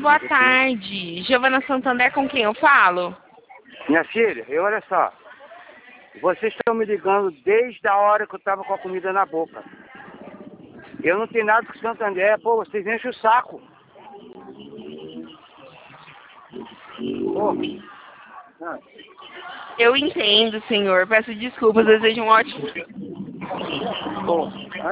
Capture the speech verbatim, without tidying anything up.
boa tarde. Giovana Santander, com quem eu falo? Minha filha, eu, olha só. Vocês estão me ligando desde a hora que eu estava com a comida na boca. Eu não tenho nada com Santander. Pô, vocês enchem o saco. Pô. Eu entendo, senhor. Peço desculpas. Desejo um ótimo... Pô.